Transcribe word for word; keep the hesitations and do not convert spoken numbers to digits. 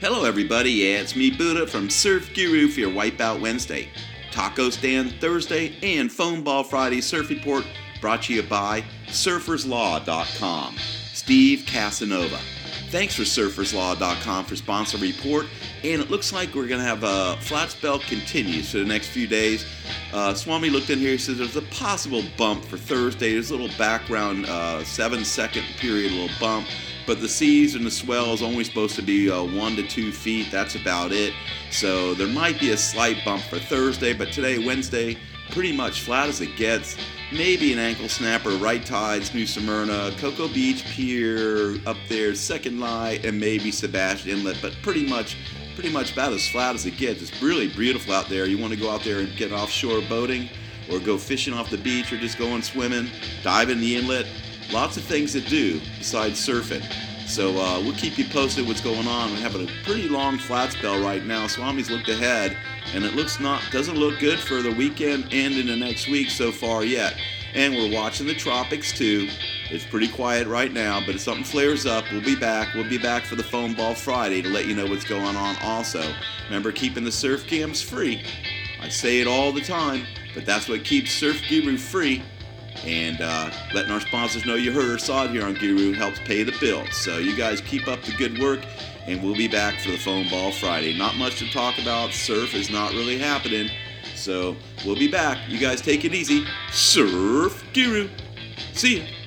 Hello everybody, yeah, it's me Buddha from Surf Guru for your Wipeout Wednesday, Taco Stand Thursday, and Foam Ball Friday Surf Report brought to you by surfers law dot com. Steve Casanova. Thanks for surfers law dot com for sponsor report, and it looks like we're going to have a flat spell continues for the next few days. Uh, Swami looked in here, he says there's a possible bump for Thursday. There's a little background uh, seven second period, little bump. But the seas and the swell is only supposed to be uh, one to two feet. That's about it. So there might be a slight bump for Thursday, but today, Wednesday, pretty much flat as it gets. Maybe an ankle snapper, right tides, New Smyrna, Cocoa Beach Pier up there, Second Light, and maybe Sebastian Inlet. But pretty much, pretty much about as flat as it gets. It's really beautiful out there. You want to go out there and get offshore boating, or go fishing off the beach, or just going swimming, dive in the inlet. Lots of things to do besides surfing. So uh, we'll keep you posted what's going on. We're having a pretty long flat spell right now. Swami's looked ahead, and it looks not doesn't look good for the weekend and in the next week so far yet. And we're watching the tropics too. It's pretty quiet right now, but if something flares up, we'll be back. We'll be back for the Foam Ball Friday to let you know what's going on also. Remember, keeping the surf cams free. I say it all the time, but that's what keeps Surf Guru free. And uh, letting our sponsors know you heard or saw it here on Guru helps pay the bills. So you guys keep up the good work, and we'll be back for the Foam Ball Friday. Not much to talk about. Surf is not really happening. So we'll be back. You guys take it easy. Surf Guru. See ya.